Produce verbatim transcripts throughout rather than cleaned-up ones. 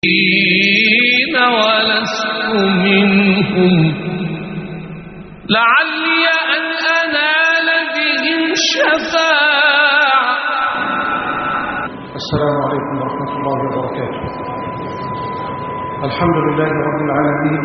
ولست منهم لعلي أن أنال بهم شفاعة. السلام عليكم ورحمة الله وبركاته. الحمد لله رب العالمين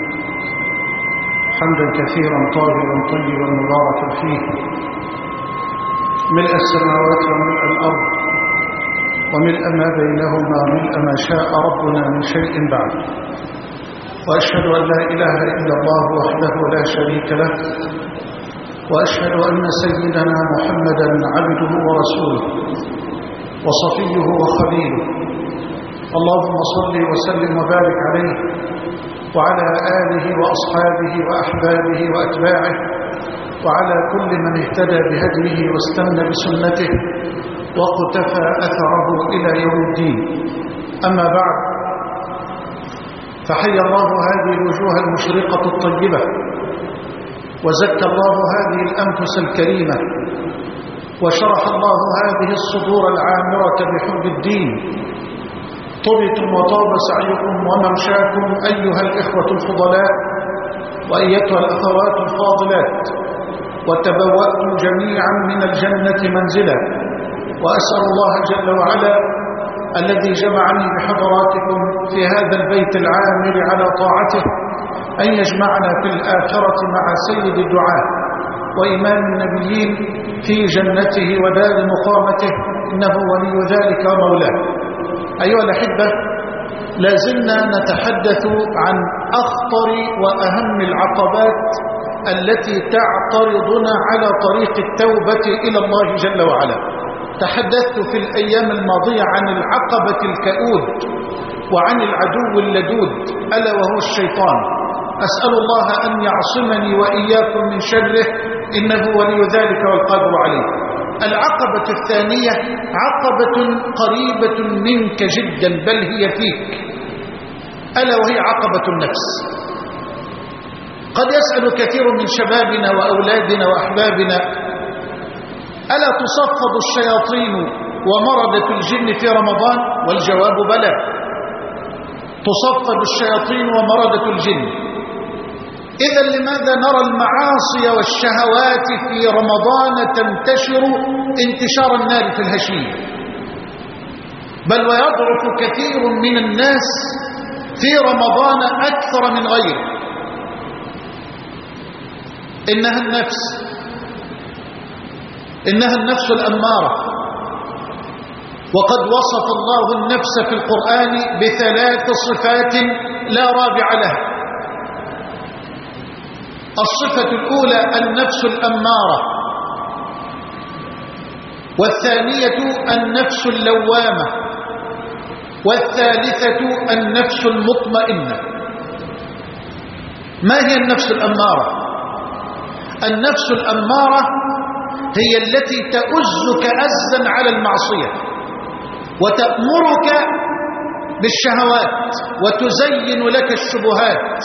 حمدا كثيرا طاهرا طيبا مباركا فيه ملء السماوات وملء الأرض وملء ما بينهما ملء ما شاء ربنا من شيء بعد. وأشهد أن لا إله إلا الله وحده لا شريك له، وأشهد أن سيدنا محمدا عبده ورسوله وصفيه وخليله. اللهم صل وسلم وبارك عليه وعلى آله وأصحابه وأحبابه وأتباعه وعلى كل من اهتدى بهديه واستنى بسنته واقتفى أثره إلى يوم الدين. أما بعد، فحي الله هذه الوجوه المشرقة الطيبة، وزكى الله هذه الأنفس الكريمة، وشرح الله هذه الصدور العامرة بحب الدين. طبتم وطاب سعيكم وممشاكم أيها الإخوة الفضلاء وأيتها الأخوات الفاضلات، وتبوأتم جميعا من الجنة منزلا. وأسأل الله جل وعلا الذي جمعني بحضراتكم في هذا البيت العامر على طاعته أن يجمعنا في الآخرة مع سيد الدعاء وإمام النبيين في جنته ودار مقامته، إنه ولي ذلك ومولاه. أيها الأحبة، لازلنا نتحدث عن أخطر وأهم العقبات التي تعترضنا على طريق التوبة إلى الله جل وعلا. تحدثت في الأيام الماضية عن العقبة الكؤود وعن العدو اللدود ألا وهو الشيطان. أسأل الله أن يعصمني وإياكم من شره، إنه ولي ذلك والقادر عليه. العقبة الثانية عقبة قريبة منك جدا، بل هي فيك، ألا وهي عقبة النفس. قد يسأل كثير من شبابنا وأولادنا وأحبابنا: ألا تصفد الشياطين ومردة الجن في رمضان؟ والجواب بلى، تصفد الشياطين ومردة الجن. إذا لماذا نرى المعاصي والشهوات في رمضان تنتشر انتشار النار في الهشيم؟ بل ويضعف كثير من الناس في رمضان أكثر من غيره. إنها النفس إنها النفس الأمارة، وقد وصف الله النفس في القرآن بثلاث صفات لا رابع لها. الصفة الأولى النفس الأمارة، والثانية النفس اللوامة، والثالثة النفس المطمئنة. ما هي النفس الأمارة؟ النفس الأمارة هي التي تؤزك أزا على المعصية وتأمرك بالشهوات وتزين لك الشبهات.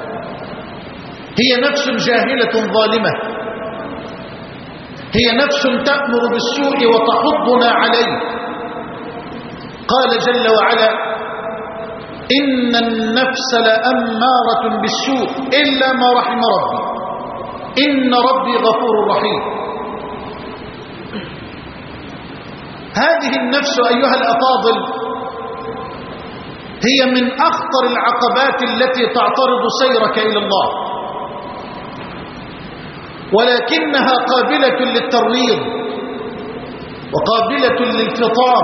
هي نفس جاهلة ظالمة، هي نفس تأمر بالسوء وتحضنا عليه. قال جل وعلا: إن النفس لأمارة بالسوء إلا ما رحم ربي إن ربي غفور رحيم. هذه النفس أيها الأفاضل هي من أخطر العقبات التي تعترض سيرك إلى الله، ولكنها قابلة للترويض وقابلة للفطام،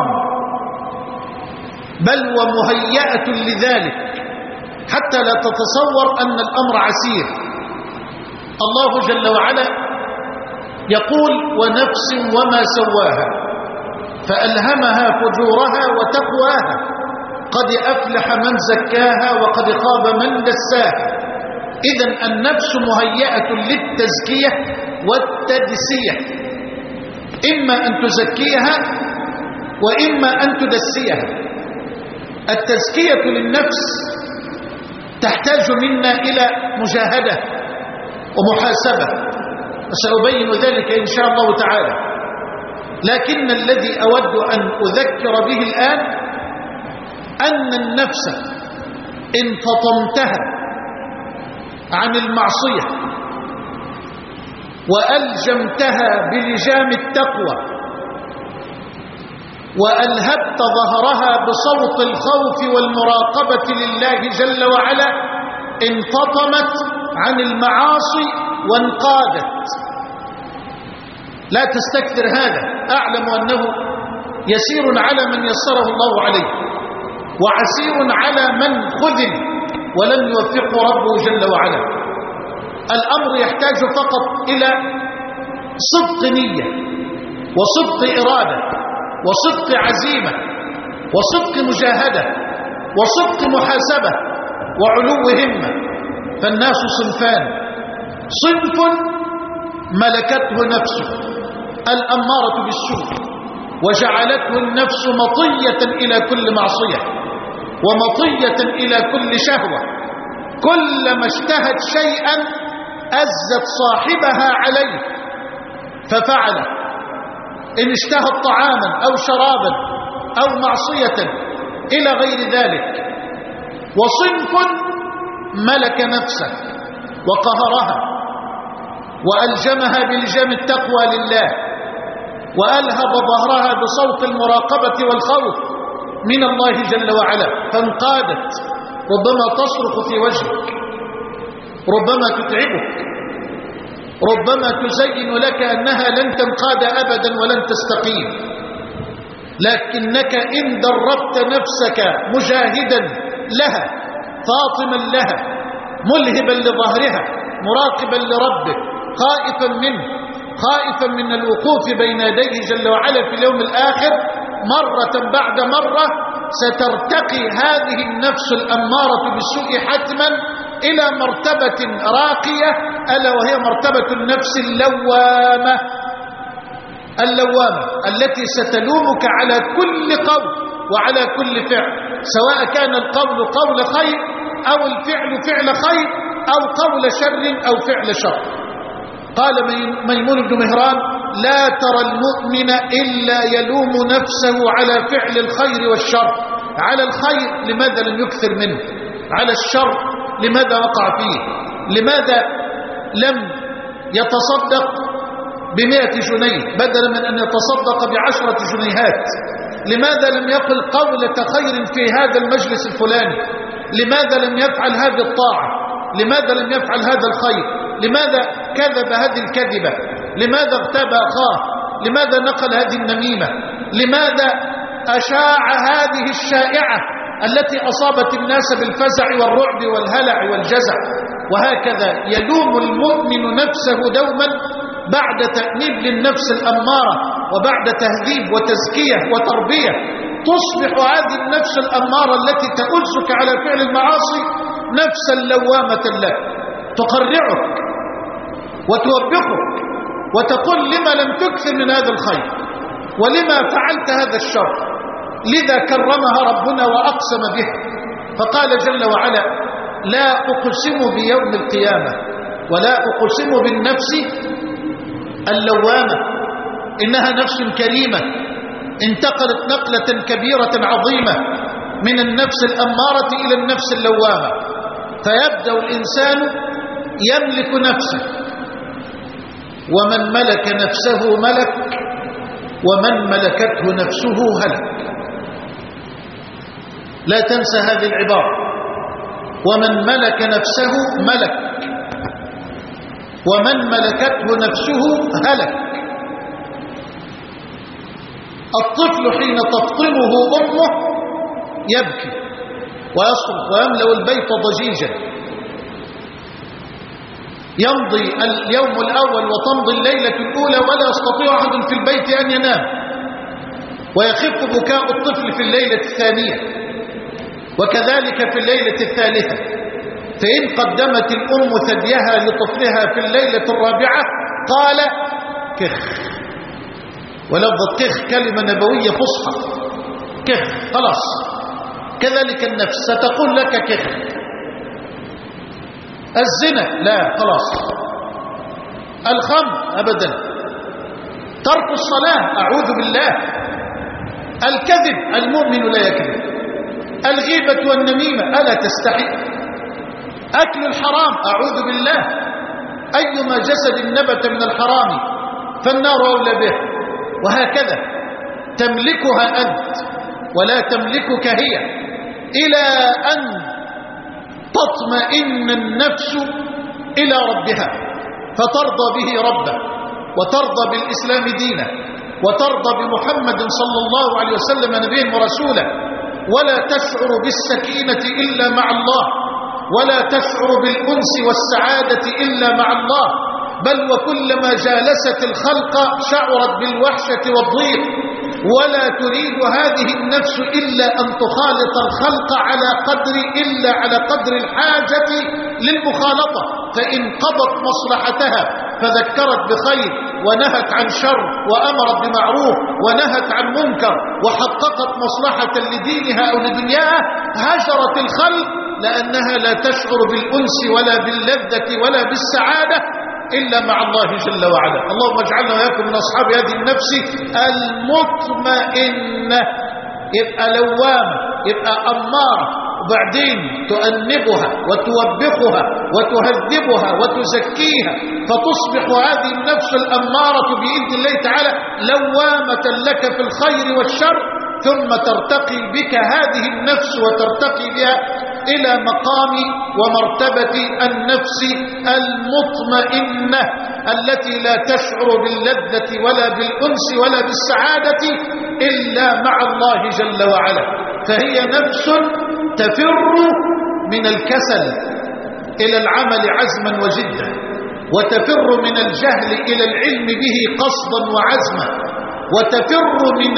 بل ومهيئة لذلك، حتى لا تتصور أن الأمر عسير. الله جل وعلا يقول: ونفس وما سواها فألهمها فجورها وتقواها قد أفلح من زكاها وقد خاب من دساها. إذن النفس مهيئة للتزكية والتدسية، إما أن تزكيها وإما أن تدسيها. التزكية للنفس تحتاج منا إلى مجاهدة ومحاسبة، وسأبين ذلك إن شاء الله تعالى. لكن الذي أود أن أذكر به الآن أن النفس إن فطمتها عن المعصية وألجمتها بلجام التقوى وألهبت ظهرها بصوت الخوف والمراقبة لله جل وعلا انفطمت عن المعاصي وانقادت. لا تستكثر هذا، أعلم أنه يسير على من يسره الله عليه وعسير على من خذل ولم يوفقه ربه جل وعلا. الأمر يحتاج فقط إلى صدق نية وصدق إرادة وصدق عزيمة وصدق مجاهدة وصدق محاسبة وعلو همة. فالناس صنفان: صنف ملكته نفسه الأمارة بالسوء وجعلته النفس مطية إلى كل معصية ومطية إلى كل شهوة، كلما اشتهت شيئا أزت صاحبها عليه ففعل، إن اشتهت طعاما أو شرابا أو معصية إلى غير ذلك. وصنف ملك نفسه وقهرها وألجمها بلجام التقوى لله وألهب ظهرها بصوت المراقبة والخوف من الله جل وعلا فانقادت، ربما تصرخ في وجهك، ربما تتعبك، ربما تزين لك أنها لن تنقاد أبدا ولن تستقيم، لكنك إن دربت نفسك مجاهدا لها فاطما لها ملهبا لظهرها مراقبا لربه خائفا منه خائفا من الوقوف بين يديه جل وعلا في اليوم الآخر، مرة بعد مرة سترتقي هذه النفس الأمارة بالسوء حتما إلى مرتبة راقية، ألا وهي مرتبة النفس اللوامة اللوامة التي ستلومك على كل قول وعلى كل فعل، سواء كان القول قول خير أو الفعل فعل خير أو قول شر أو فعل شر. قال ميمون بن مهران: لا ترى المؤمن إلا يلوم نفسه على فعل الخير والشر. على الخير لماذا لم يكثر منه؟ على الشر لماذا وقع فيه؟ لماذا لم يتصدق بمئة جنيه بدلا من أن يتصدق بعشرة جنيهات؟ لماذا لم يقل قولة خير في هذا المجلس الفلاني؟ لماذا لم يفعل هذه الطاعة؟ لماذا لم يفعل هذا الخير؟ لماذا كذب هذه الكذبة؟ لماذا اغتاب أخاه؟ لماذا نقل هذه النميمة؟ لماذا أشاع هذه الشائعة التي أصابت الناس بالفزع والرعب والهلع والجزع؟ وهكذا يلوم المؤمن نفسه دوما بعد تأنيب للنفس الأمارة وبعد تهذيب وتزكية وتربية، تصبح هذه النفس الأمارة التي تؤزك على فعل المعاصي نفسا لوامة لك، تقرعك وتوبخك وتقول: لما لم تكثر من هذا الخير؟ ولما فعلت هذا الشر؟ لذا كرمها ربنا وأقسم به، فقال جل وعلا: لا أقسم بيوم القيامة ولا أقسم بالنفس اللوامة، إنها نفس كريمة انتقلت نقلة كبيرة عظيمة من النفس الأمارة إلى النفس اللوامة، فيبدأ الإنسان يملك نفسه، ومن ملك نفسه ملك، ومن ملكته نفسه هلك. لا تنسى هذه العبارة: ومن ملك نفسه ملك، ومن ملكته نفسه هلك. الطفل حين تفطمه أمه يبكي ويصرخ ويملأ البيت ضجيجا، يمضي اليوم الأول وتمضي الليلة الأولى ولا يستطيع أحد في البيت أن ينام، ويخف بكاء الطفل في الليلة الثانية وكذلك في الليلة الثالثة. فإن قدمت الأم ثديها لطفلها في الليلة الرابعة قال كخ، ولفظة كخ كلمة نبوية فصحى، كخ خلاص. كذلك النفس ستقول لك كخ. الزنا لا خلاص، الخمر أبدا، ترك الصلاة أعوذ بالله، الكذب المؤمن لا يكذب، الغيبة والنميمة ألا تستحي؟ أكل الحرام أعوذ بالله، أيما جسد نبت من الحرام فالنار أولى به. وهكذا تملكها أنت ولا تملكك هي إلى أن تطمئن النفس إلى ربها فترضى به ربا وترضى بالإسلام دينا وترضى بمحمد صلى الله عليه وسلم نبيا ورسولا، ولا تشعر بالسكينة إلا مع الله، ولا تشعر بالأنس والسعادة إلا مع الله، بل وكلما جالست الخلق شعرت بالوحشة والضيق، ولا تريد هذه النفس إلا أن تخالط الخلق على قدر إلا على قدر الحاجة للمخالطة، فإن قضت مصلحتها فذكرت بخير ونهت عن شر وأمرت بمعروف ونهت عن منكر وحققت مصلحة لدينها أو لدنياها هجرت الخلق، لأنها لا تشعر بالأنس ولا باللذة ولا بالسعادة إلا مع الله جل وعلا. اللهم اجعلنا وإياكم من أصحاب هذه النفس المطمئنة. يبقى لوامة، يبقى أمارة، وبعدين تؤنبها وتوبخها وتهذبها وتزكيها، فتصبح هذه النفس الأمارة بإذن الله تعالى لوامة لك في الخير والشر، ثم ترتقي بك هذه النفس وترتقي بها إلى مقام ومرتبة النفس المطمئنة التي لا تشعر باللذة ولا بالأنس ولا بالسعادة إلا مع الله جل وعلا. فهي نفس تفر من الكسل إلى العمل عزما وجدا، وتفر من الجهل إلى العلم به قصدا وعزما، وتفر من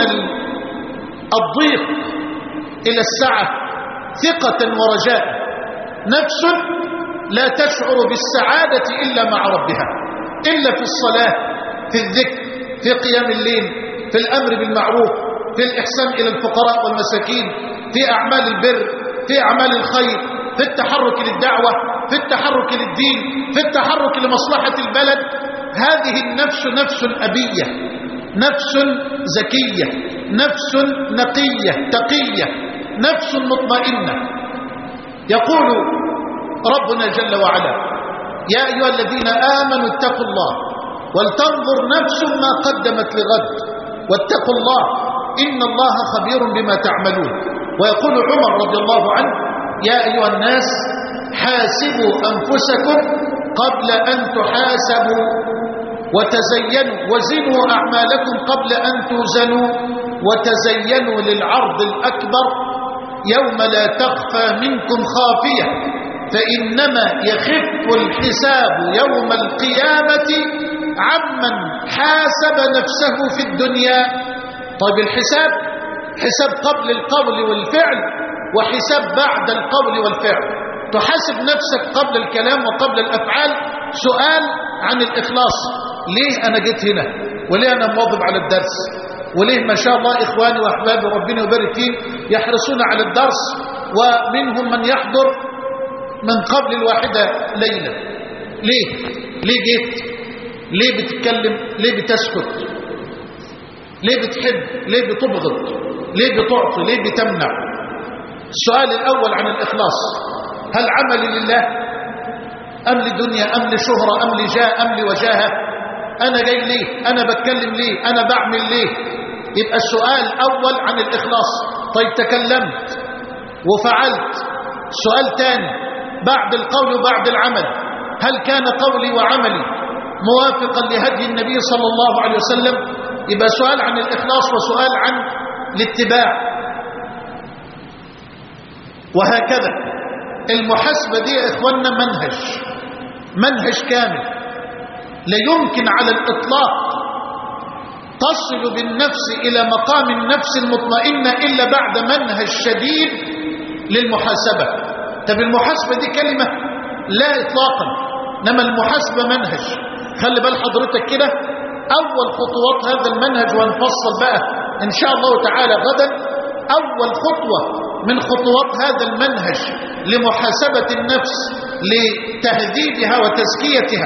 الضيق إلى السعة ثقة ورجاء. نفس لا تشعر بالسعادة إلا مع ربها، إلا في الصلاة، في الذكر، في قيام الليل، في الأمر بالمعروف، في الإحسان إلى الفقراء والمساكين، في أعمال البر، في أعمال الخير، في التحرك للدعوة، في التحرك للدين، في التحرك لمصلحة البلد. هذه النفس نفس أبية، نفس زكية، نفس نقية تقية، نفس مطمئنة. يقول ربنا جل وعلا: يا أيها الذين آمنوا اتقوا الله ولتنظر نفس ما قدمت لغد واتقوا الله إن الله خبير بما تعملون. ويقول عمر رضي الله عنه: يا أيها الناس حاسبوا أنفسكم قبل أن تحاسبوا، وتزينوا وزنوا أعمالكم قبل أن توزنوا، وتزينوا للعرض الأكبر يوم لا تخفى منكم خافية، فإنما يخف الحساب يوم القيامة عمن حاسب نفسه في الدنيا. طيب الحساب حساب قبل القول والفعل وحساب بعد القول والفعل. تحاسب نفسك قبل الكلام وقبل الأفعال. سؤال عن الإخلاص: ليه أنا جيت هنا؟ وليه أنا مواظب على الدرس؟ وليه ما شاء الله إخواني وأحبابي ربنا يبارك فيهم يحرصون على الدرس، ومنهم من يحضر من قبل الواحدة ليلة؟ ليه؟ ليه جيت؟ ليه بتتكلم؟ ليه بتسكت؟ ليه بتحب؟ ليه بتبغض؟ ليه بتعطي؟ ليه بتمنع؟ السؤال الأول عن الإخلاص: هل عملي لله أم لدنيا أم لشهرة أم لجاه أم لوجاهة؟ أنا جاي ليه؟ أنا بتكلم ليه؟ أنا بعمل ليه؟ يبقى السؤال أول عن الإخلاص. طيب تكلمت وفعلت، سؤال تاني بعد القول وبعد العمل: هل كان قولي وعملي موافقا لهدي النبي صلى الله عليه وسلم؟ يبقى سؤال عن الإخلاص وسؤال عن الاتباع. وهكذا المحاسبة دي يا إخواننا منهج منهج كامل، لا يمكن على الإطلاق تصل بالنفس إلى مقام النفس المطمئنة إلا بعد منهج شديد للمحاسبة. طب المحاسبة دي كلمة؟ لا إطلاقا، إنما المحاسبة منهج. خلي بال حضرتك كده، أول خطوات هذا المنهج، وهنفصل بقى إن شاء الله تعالى غدا. أول خطوة من خطوات هذا المنهج لمحاسبة النفس لتهذيبها وتزكيتها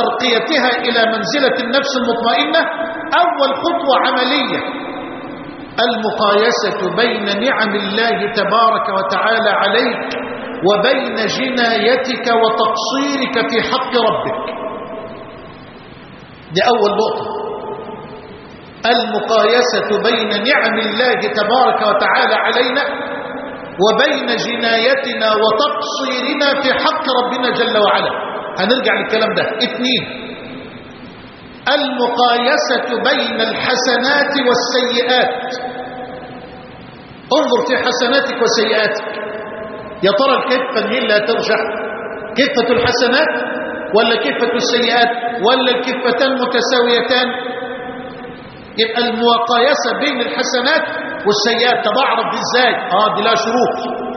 وترقيتها إلى منزلة النفس المطمئنة، أول خطوة عملية المقايسة بين نعم الله تبارك وتعالى عليك وبين جنايتك وتقصيرك في حق ربك. دي أول نقطة. المقايسة بين نعم الله تبارك وتعالى علينا وبين جنايتنا وتقصيرنا في حق ربنا جل وعلا. هنرجع للكلام ده. اثنين، المقايسة بين الحسنات والسيئات. انظر في حسناتك وسيئاتك، يا ترى الكفة مين لا ترجح؟ كفة الحسنات ولا كفة السيئات ولا الكفتان متساويتان؟ يبقى المقايسة بين الحسنات والسيئات. طب اعرف دي ازاي؟ اه دي لها شروط.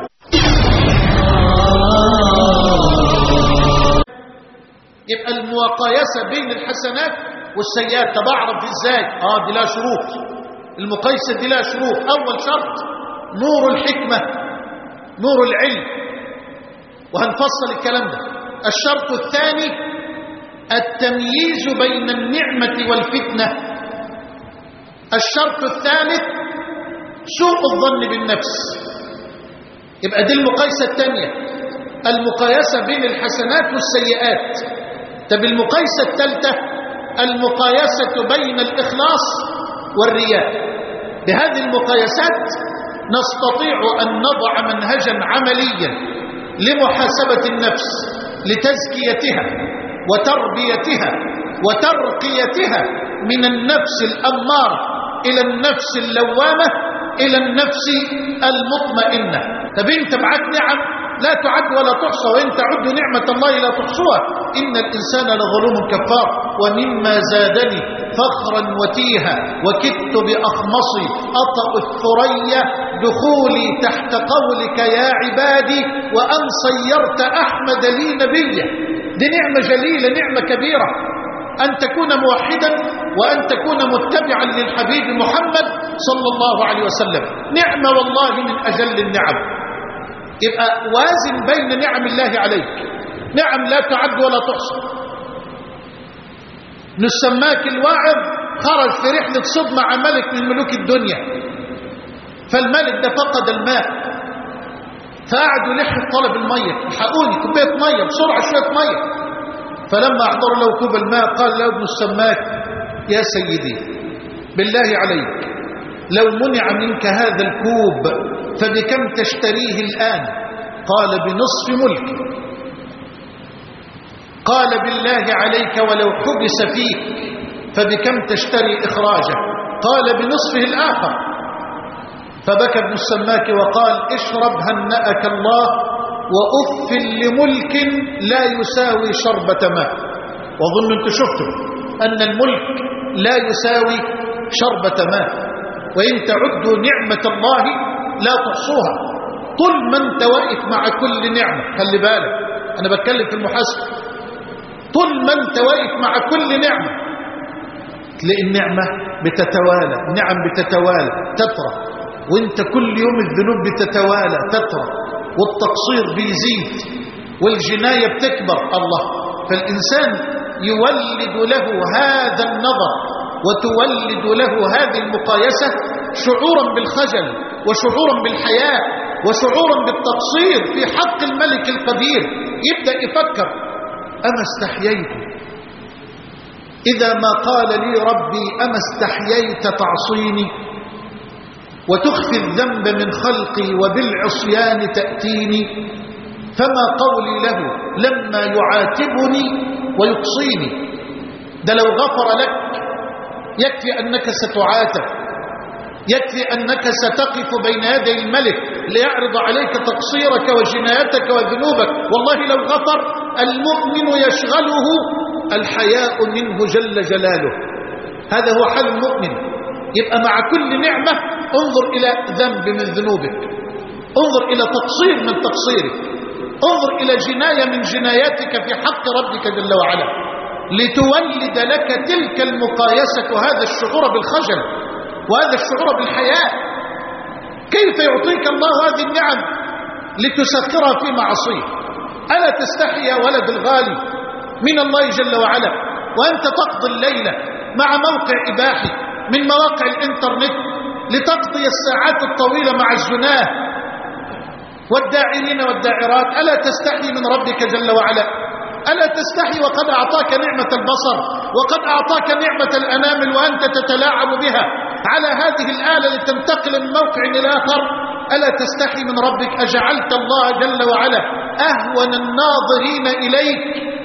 يبقى المقايسة بين الحسنات والسيئات. طب اعرف دي ازاي؟ اه دي لها شروط. المقايسة دي لها شروط. اول شرط نور الحكمة، نور العلم، وهنفصل الكلام ده. الشرط الثاني التمييز بين النعمة والفتنة. الشرط الثالث سوء الظن بالنفس. يبقى دي المقايسة الثانية، المقايسة بين الحسنات والسيئات. طب المقايسة الثالثة المقايسة بين الإخلاص والرياء. بهذه المقايسات نستطيع أن نضع منهجا عمليا لمحاسبة النفس، لتزكيتها وتربيتها وترقيتها من النفس الأمارة إلى النفس اللوامة إلى النفس المطمئنة. طب انت معك نعم لا تعد ولا تحصى، وإن تعدوا نعمة الله لا تحصوها، إن الإنسان لظلوم كفار. ومما زادني فخرا وتيها وكدت بأخمصي أطأ الثريا دخولي تحت قولك يا عبادي وأن صيرت أحمد لي نبيا. دي نعمة جليلة، نعمة كبيرة، أن تكون موحدا وأن تكون متبعا للحبيب محمد صلى الله عليه وسلم. نعمة والله من أجل النعم. يبقى وازن بين نعم الله عليك، نعم لا تعد ولا تحصى. نسماك الواعظ خرج في رحلة صيد مع ملك من ملوك الدنيا، فالملك ده فقد الماء، فقعدوا لحق طلب المية، الحقوني كوباية مية بسرعة، شوية مية. فلما أحضر له كوب الماء قال له ابن السماك يا سيدي بالله عليك لو منع منك هذا الكوب فبكم تشتريه الآن؟ قال بنصف ملك. قال بالله عليك ولو حبس فيك فبكم تشتري إخراجه؟ قال بنصفه الآخر. فبكى ابن السماك وقال اشرب هنأك الله وأف لملك لا يساوي شربة ماء. وظن أنت شفتم أن الملك لا يساوي شربة ماء، وإن تعدوا نعمة الله لا تحصوها. طول ما انت واقف مع كل نعمة، خلي بالك أنا بتكلم في المحاسبة، طول ما انت واقف مع كل نعمة تلاقي النعمة بتتوالى، النعم بتتوالى تترى، وانت كل يوم الذنوب بتتوالى تترى، والتقصير بيزيد والجناية بتكبر. الله، فالإنسان يولد له هذا النظر وتولد له هذه المقايسة شعورا بالخجل وشعورا بالحياء وشعورا بالتقصير في حق الملك القدير. يبدأ يفكر أما استحييت إذا ما قال لي ربي أما استحييت تعصيني وتخفي الذنب من خلقي وبالعصيان تأتيني؟ فما قولي له لما يعاتبني ويقصيني؟ ده لو غفر لك يكفي أنك ستعاتب، يكفي أنك ستقف بين يدي الملك ليعرض عليك تقصيرك وجنايتك وذنوبك. والله لو غفر المؤمن يشغله الحياء منه جل جلاله. هذا هو حال المؤمن. يبقى مع كل نعمة انظر إلى ذنب من ذنوبك، انظر إلى تقصير من تقصيرك، انظر إلى جناية من جناياتك في حق ربك جل وعلا، لتولد لك تلك المقايسة وهذا الشعور بالخجل وهذا الشعور بالحياء. كيف يعطيك الله هذه النعم لتسخرها في معصيه؟ ألا تستحي يا ولد الغالي من الله جل وعلا وأنت تقضي الليلة مع موقع إباحي من مواقع الإنترنت لتقضي الساعات الطويلة مع الزناه والداعرين والداعرات؟ ألا تستحي من ربك جل وعلا؟ ألا تستحي وقد أعطاك نعمة البصر وقد أعطاك نعمة الأنامل وأنت تتلاعب بها على هذه الآلة لتنتقل من موقع إلى آخر؟ ألا تستحي من ربك؟ أجعلت الله جل وعلا أهون الناظرين إليك؟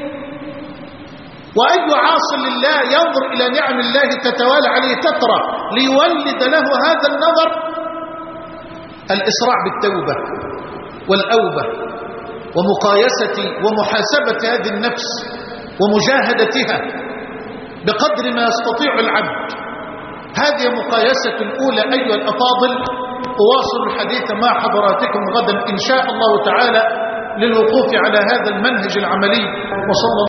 وأي عاص لله ينظر إلى نعم الله تتوالى عليه تترى ليولد له هذا النظر؟ الإسراع بالتوبة والأوبة ومقايسة ومحاسبة هذه النفس ومجاهدتها بقدر ما يستطيع العبد. هذه مقايسة الأولى أيها الأفاضل. أواصل الحديث مع حضراتكم غدا إن شاء الله تعالى للوقوف على هذا المنهج العملي. وصلى